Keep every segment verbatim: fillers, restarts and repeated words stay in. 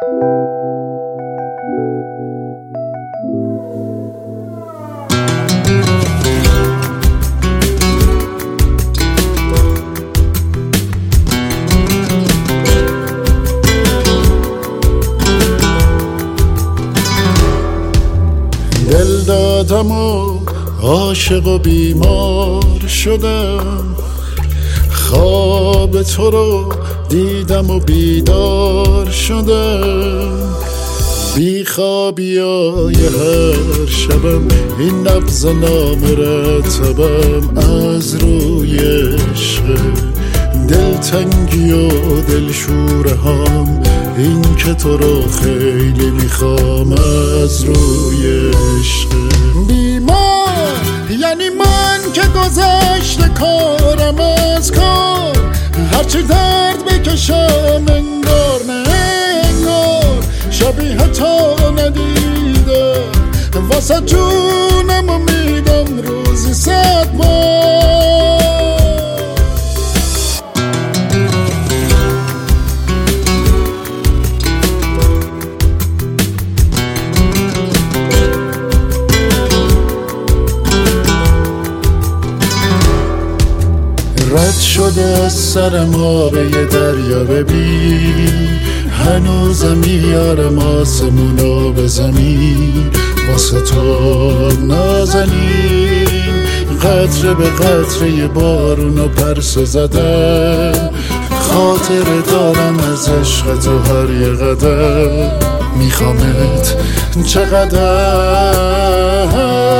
دل دادم و عاشق و بیمار شدم، خواب تو رو دیدم و بیدار شدم. بی خوابیای هر شبم این نبض نامرتبم از روی عشق، دلتنگی و دلشوره هم این که تو رو خیلی میخوام از روی عشق. بیمار یعنی من که گذشته کارم از کار، هرچی درد بکشم انگار نه انگار شبیه تو ندیدم، واسه جونم و میدم روزی صد بار. رد شده از سرم آب یه دریا، ببین هنوزم میارم آسمونو به زمین واسه تو نازنین. قطره به قطره بارونو پرسه زدم، خاطر دارم از عشق تو هر یه قدم، میخوامت چقدر.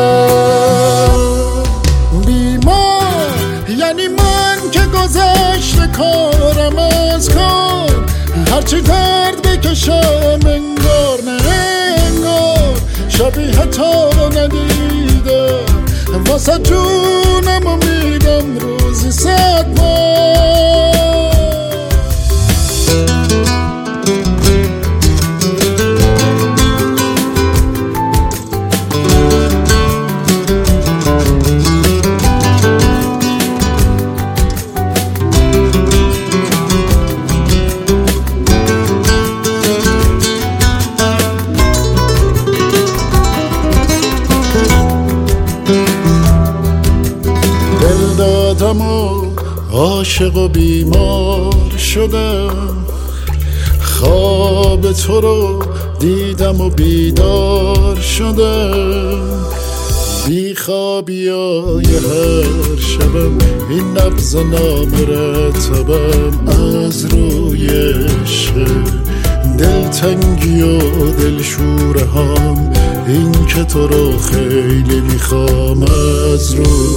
بیمار یعنی من که گذشته کارم از کار، هرچی درد بکشم انگار نه انگار شبیه تو ندیدم، واسه جونم و میدم روزی صد بار. دادم و عاشق و بیمار شدم، خواب تو رو دیدم و بیدار شدم. بی خوابیای هر شبم این نبض نامرتبم از روی عشق، دلتنگی و دلشوره هم این که تو رو خیلی میخوام از روی